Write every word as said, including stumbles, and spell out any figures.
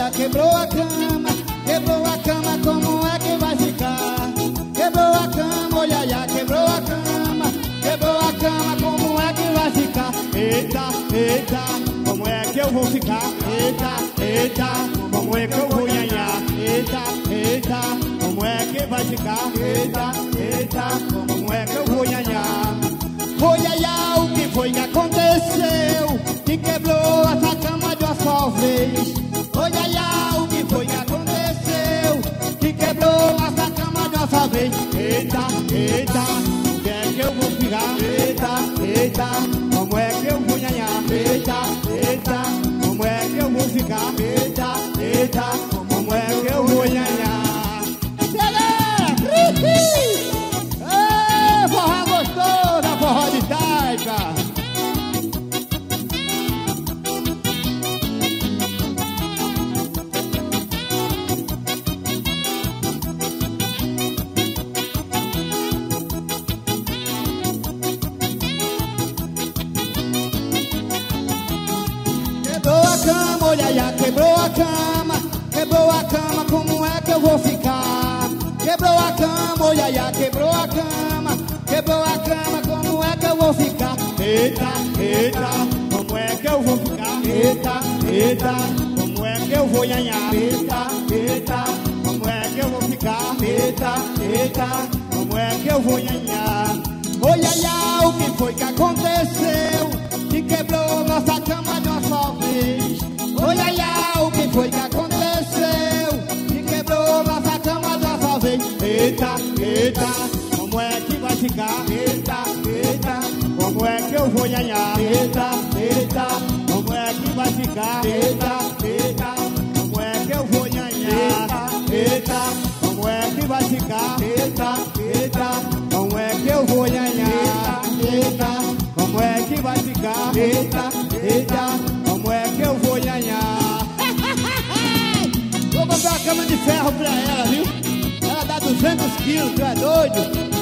iaiá, quebrou a cama. Quebrou a cama, como é que vai ficar? Quebrou a cama, ô iaiá, quebrou a cama. Quebrou a cama, como é que vai ficar? Eita, eita, como é que eu vou ficar? Eita, eita, como é que eu vou iaiá? Eita, eita, como é que vai ficar? Eita, eita, como é que eu vou iaiá? Ô iaiá, o que foi que aconteceu? Que quebrou essa cama de uma só vez? Ô iaiá, o que foi que aconteceu? Que quebrou essa cama de uma só vez? Eita, eita, como é que eu vou ficar? Eita, eita, como é que eu vou iaiá? Eita, eita, como é que eu vou ficar? Eita, eita, como é que eu vou iaiá? Ê, forró gostosa, forró de taipa. Quebrou a cama, olha aí, quebrou a cama. Quebrou a cama, como é que eu vou ficar? Quebrou a cama, olha aí, quebrou a cama. Quebrou a cama, como é que eu vou ficar? Eita, eita, como é que eu vou ficar? Eita, eita, como é que eu vou iaiá? Eita, eita, como é que eu vou ficar? Eita, eita, como é que eu vou iaiá? Ô iaiá, o que foi que aconteceu? Que quebrou nossa cama de uma só vez? Ô iaiá, o que foi que aconteceu? Que quebrou nossa cama de uma só vez? Eita, eita, como é que vai ficar? Eita, eita, como é que eu vou iaiá? Eita, eita, como é que vai ficar? Eita, eita, como é que eu vou iaiá? Eita, como é que vai ficar? Eita, eita, como é que eu vou iaiá? Eita, como é que vai ficar? Eita, eita, como é que eu vou iaiá? Vou comprar uma cama de ferro pra ela, viu? Ela dá duzentos quilos, tu é doido?